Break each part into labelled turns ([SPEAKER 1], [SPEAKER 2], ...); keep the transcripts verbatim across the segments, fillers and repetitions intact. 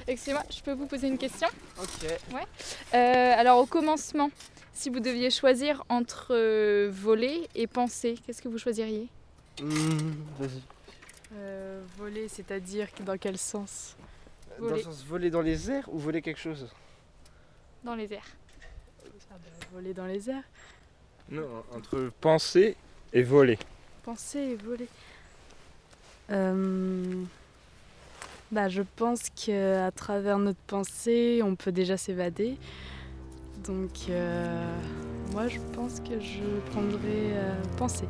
[SPEAKER 1] Excusez-moi, je peux vous poser une question ?
[SPEAKER 2] Ok.
[SPEAKER 1] Ouais. Euh, alors au commencement, si vous deviez choisir entre euh, voler et penser, qu'est-ce que vous choisiriez ?
[SPEAKER 2] Mmh, vas-y.
[SPEAKER 3] Euh, voler, c'est-à-dire dans quel sens ?
[SPEAKER 2] Dans le sens voler dans les airs ou voler quelque chose ?
[SPEAKER 1] Dans les airs.
[SPEAKER 3] Ah bah, voler dans les airs.
[SPEAKER 4] Non, entre penser et voler.
[SPEAKER 3] Penser et voler. Euh... Bah, je pense qu'à travers notre pensée, on peut déjà s'évader. Donc, euh... moi, je pense que je prendrais euh, penser.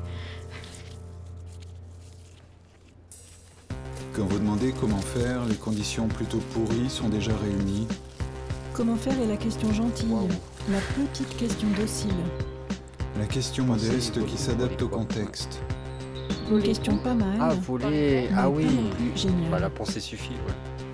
[SPEAKER 5] Quand vous demandez comment faire, les conditions plutôt pourries sont déjà réunies.
[SPEAKER 6] Comment faire est la question gentille, wow. La petite question docile.
[SPEAKER 5] La question modeste qui s'adapte au contexte.
[SPEAKER 6] Une question pas mal.
[SPEAKER 2] Ah, voler, ah oui.
[SPEAKER 6] Bah,
[SPEAKER 2] la pensée suffit, ouais.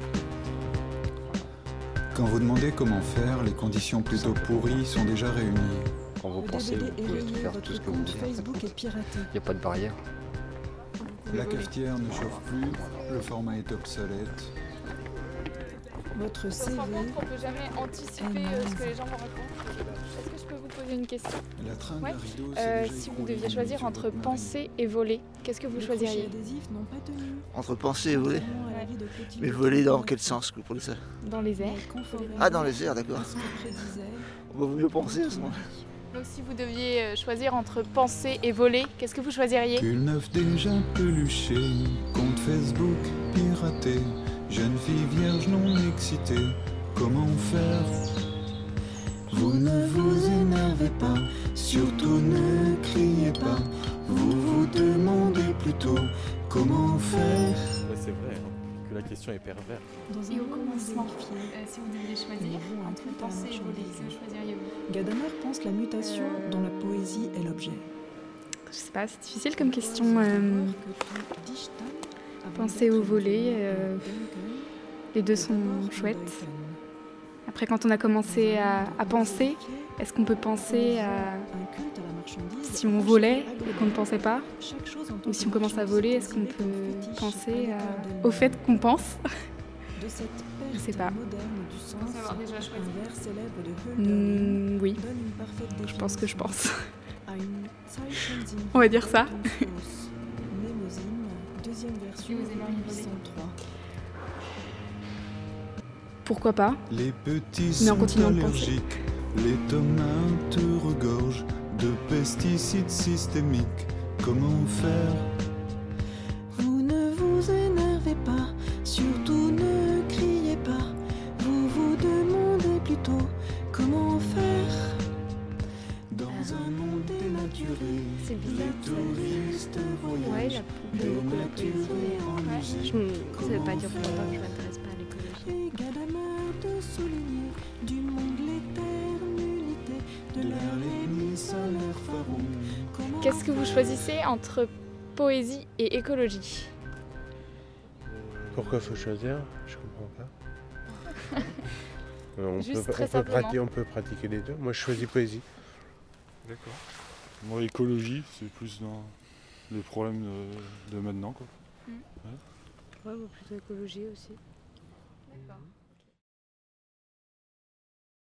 [SPEAKER 5] Quand vous demandez comment faire, les conditions plutôt pourries sont déjà réunies.
[SPEAKER 2] Quand vous pensez, vous pouvez tout faire tout ce que vous voulez.
[SPEAKER 6] Facebook est piraté.
[SPEAKER 2] Il n'y a pas de barrière.
[SPEAKER 5] La cafetière ne chauffe plus, le format est obsolète.
[SPEAKER 6] Votre C V.
[SPEAKER 1] Par contre, on ne peut jamais anticiper euh, ce que les gens vont répondre. Est-ce que je peux vous poser une question ?
[SPEAKER 5] La tringle
[SPEAKER 1] ouais.
[SPEAKER 5] à rideau,
[SPEAKER 1] euh, Si vous deviez choisir entre penser et voler, qu'est-ce que vous
[SPEAKER 6] Les
[SPEAKER 1] choisiriez ?
[SPEAKER 7] Entre penser et voler ? Mais voler dans quel sens que pour ça ?
[SPEAKER 1] Dans les airs.
[SPEAKER 7] Ah, dans les airs, d'accord. On va mieux penser à ce moment-là.
[SPEAKER 1] Donc si vous deviez choisir entre penser et voler, qu'est-ce que vous choisiriez ?
[SPEAKER 5] Pull neuf déjà peluché, compte Facebook piraté, jeune fille vierge non excitée, comment faire ? Vous ne vous énervez pas, surtout ne criez pas, vous vous demandez plutôt comment faire ?
[SPEAKER 4] Ouais, c'est vrai hein, que la question est perverse.
[SPEAKER 1] Et au commencement, euh, si vous deviez choisir entre penser et voler, que choisiriez-vous ?
[SPEAKER 6] Gadamer pense la mutation euh... dont la poésie est l'objet.
[SPEAKER 3] Je sais pas, c'est difficile comme question. Euh... Penser ou voler, euh... les deux sont chouettes. Après, quand on a commencé à, à penser, est-ce qu'on peut penser à si on volait et qu'on ne pensait pas ? Ou si on commence à voler, est-ce qu'on peut penser à... au fait qu'on pense ? Je sais pas.
[SPEAKER 1] Sans avoir déjà choisi.
[SPEAKER 3] Mmh, oui, je pense que je pense. On va dire ça.
[SPEAKER 1] Si vous aimeriez voler.
[SPEAKER 3] Pourquoi pas ?
[SPEAKER 5] Les petits
[SPEAKER 3] Mais en
[SPEAKER 5] sont
[SPEAKER 3] continuant de penser.
[SPEAKER 5] allergiques, les tomates regorgent de pesticides systémiques. Comment faire ?
[SPEAKER 6] Vous ne vous énervez pas, surtout ne criez pas. Vous vous demandez plutôt comment faire.
[SPEAKER 5] Dans un monde dénaturé,
[SPEAKER 1] C'est bizarre.
[SPEAKER 5] les touristes voyagent, dénaturés en musique.
[SPEAKER 3] Je ne sais pas dire pour autant que je m'intéresse pas à l'écologie.
[SPEAKER 6] Et Gadamer de souligner du monde l'éternité de l'air les solaire farouche.
[SPEAKER 1] Qu'est-ce que vous choisissez entre poésie et écologie ?
[SPEAKER 4] Pourquoi faut choisir ? Je comprends pas. Euh, on,
[SPEAKER 1] Juste
[SPEAKER 4] peut,
[SPEAKER 1] très
[SPEAKER 4] on, peut
[SPEAKER 1] simplement.
[SPEAKER 4] pratiquer, on peut pratiquer les deux. Moi je choisis poésie.
[SPEAKER 8] D'accord. Moi, l'écologie, c'est plus dans les problèmes de, de maintenant, quoi.
[SPEAKER 3] Ouais, moi plutôt écologie aussi.
[SPEAKER 1] D'accord.